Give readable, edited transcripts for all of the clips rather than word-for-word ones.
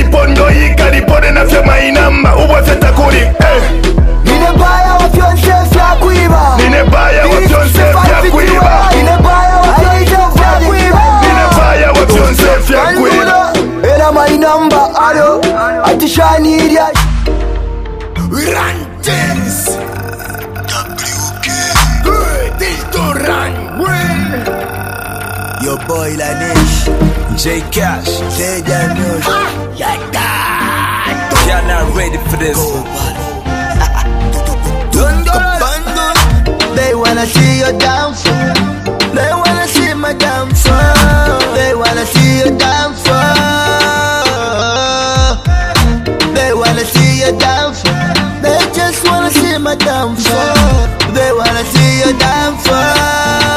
pondo yika dipode na fya my number. Ubo feta kuri. Nine baya wa fyonse fya kuiba. Nine baya wa fyonse fya kuiba. Nine baya wa fyonse fya kuiba. Nine baya wa fyonse fya kuiba. Era my number alo. Atishani idia. Rantes. Your boy Lanish, J Cash, say that news. y'all not ready for this. They wanna see your downfall. They wanna see my downfall. They wanna see your downfall. They wanna see your downfall. They just wanna see my downfall. They wanna see your downfall.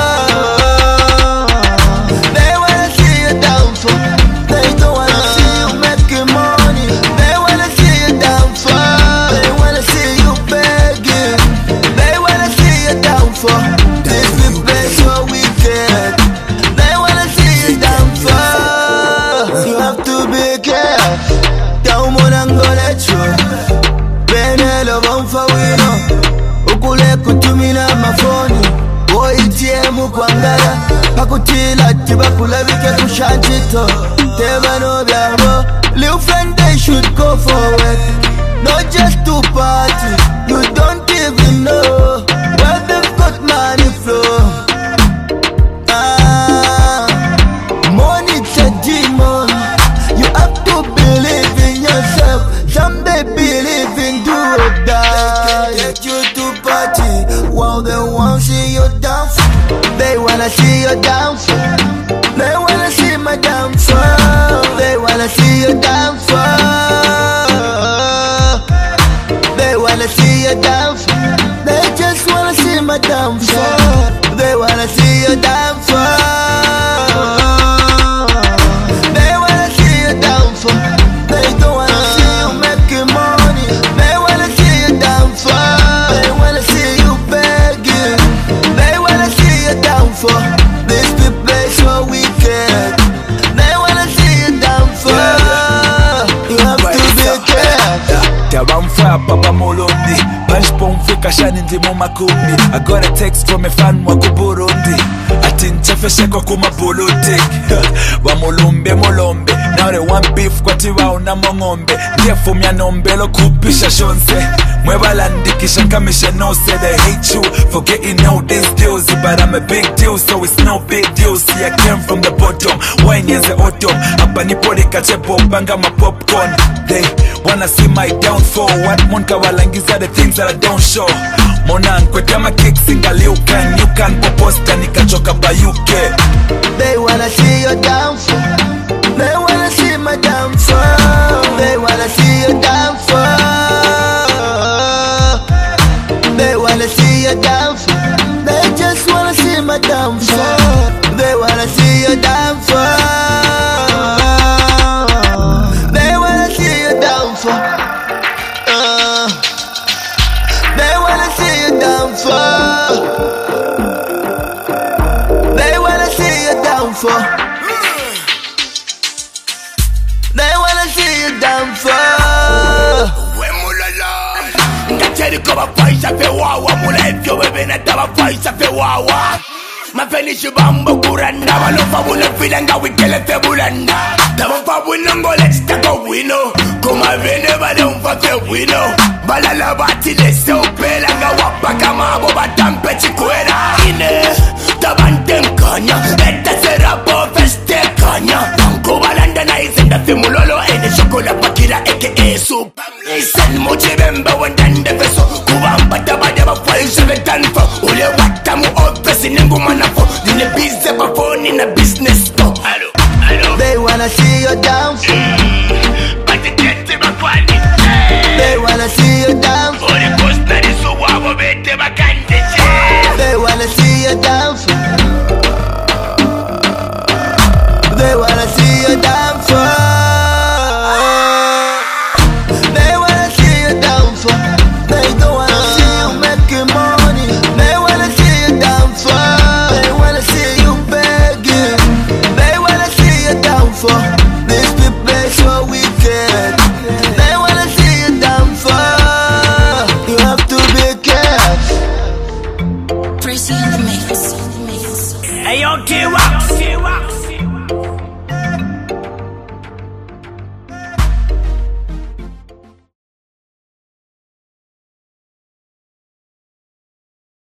Kutumina mafoni oitiemu kwangala pakutila tibakulabike kushanchito tebano byabo. Little friend, they should go forward, not just to party. You don't even know where they've got money from. Money's a demon. You have to believe in yourself. Some they believe in do or die. Take you to party while they won't see your downfall. They wanna see your downfall. They wanna see my downfall. They wanna see your downfall. They wanna see your downfall. They just wanna see my downfall. They wanna see your downfall. They wanna see your downfall. They don't wanna see you making money. They wanna see your downfall. They wanna see you begging. They wanna see your downfall. This people is so wicked. They wanna see your downfall. You have to be careful. Tabamfa papa molondi punch pon fika shani ndimo makumbi. I got a text from a fan wako Burundi ati nchefeshe kwa kumabulutik wa molombe. Now they want beef kwa tiwa una mongombe. Ndefu mya nombelo kupisha shonse mwebalandikisha kamisha no say they hate you for getting all these deals. But I'm a big deal, so it's no big deal. See I came from the bottom, wine is the autumn. Hapa nipode kachepo banga ma popcorn. They wanna see my downfall. What monka walangiza the things that I don't show. Monan kwete ma kick single you can poposta nikachoka pa UK. They wanna see your downfall. They wanna see my downfall. They wanna see your downfall. They wanna see your downfall. They just wanna see my downfall. They wanna see your downfall. They wanna see your downfall. They wanna see your downfall. They wanna see your downfall. They wanna see you downfall. Ngacheri koba paisa fe wawa. Mula ifyo bebe na taba paisa fe wawa. Mafenishi bambo kuranda. Walofa mula filanga wikele fe bulanda. Taba fa winongo let's take a wino. Kuma vene bade umfa fe wino. Balala bati lese upelanga. Wapaka mabo batampe chikwera. Ine tabante mkanya. Eta serapo feste kanya. Kubalanda na izenda fimulolo. Ene shokola pakira aka soup. Isen mochi bemba wandande feso. Kubamba tabade bafai sevetanfo. Ule watamu ofesi nengu manafo. Dine bize bafo nina business go. They wanna see your downfall. They wanna see your downfall. They wanna see your downfall. They wanna see your downfall. They wanna see your downfall. They don't wanna see you making money. They wanna see your downfall. They wanna see you begging. They wanna see your downfall. These people yo T-Rock.